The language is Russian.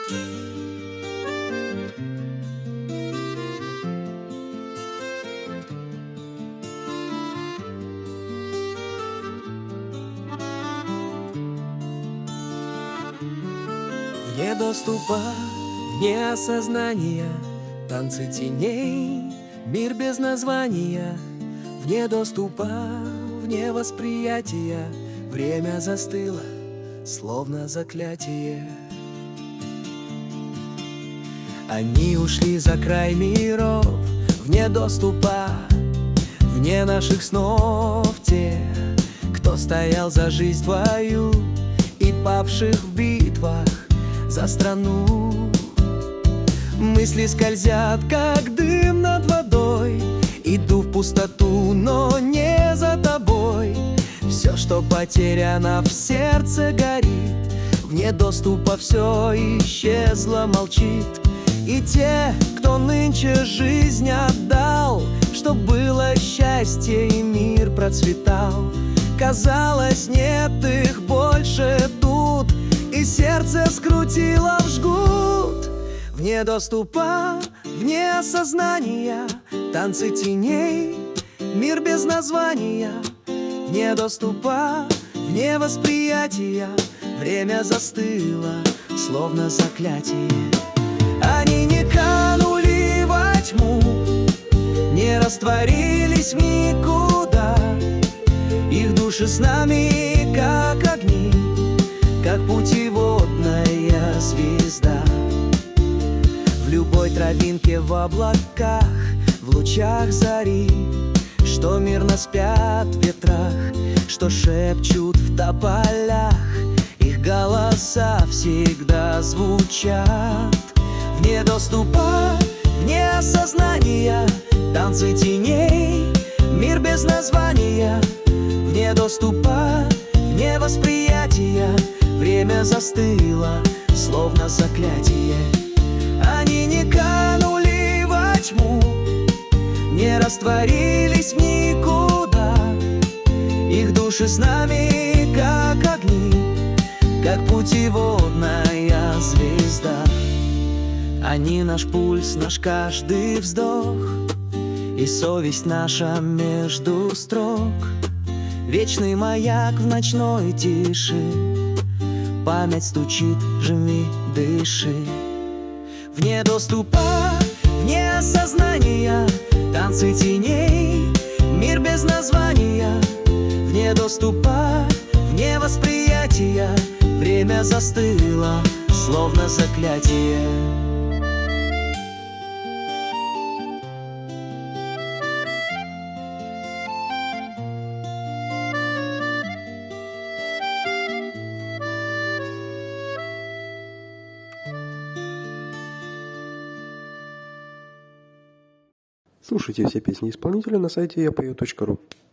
Вне доступа, вне осознания, танцы теней, мир без названия. Вне доступа, вне восприятия, время застыло, словно заклятие. Они ушли за край миров, вне доступа, вне наших снов. Те, кто стоял за жизнь твою и павших в битвах за страну. Мысли скользят, как дым над водой. Иду в пустоту, но не за тобой. Все, что потеряно, в сердце горит. Вне доступа все исчезло, молчит. И те, кто нынче жизнь отдал, чтоб было счастье и мир процветал. Казалось, нет их больше тут, и сердце скрутило в жгут. Вне доступа, вне осознания, танцы теней, мир без названия. Вне доступа, вне восприятия, время застыло, словно заклятие. Они не канули во тьму, не растворились в никуда. Их души с нами, как огни, как путеводная звезда. В любой травинке, в облаках, в лучах зари, что мирно спят в ветрах, что шепчут в тополях. Их голоса всегда звучат. Вне доступа, вне осознания, танцы теней, мир без названия. Вне доступа, вне восприятия, время застыло, словно заклятие. Они не канули во тьму, не растворились в никуда. Их души с нами, как огни, как путеводная звезда. Они наш пульс, наш каждый вздох, и совесть наша между строк. Вечный маяк в ночной тиши, память стучит, живи, дыши. Вне доступа, вне осознания, танцы теней, мир без названия. Вне доступа, вне восприятия, время застыло, словно заклятие. Слушайте все песни исполнителя на сайте yapою.ru.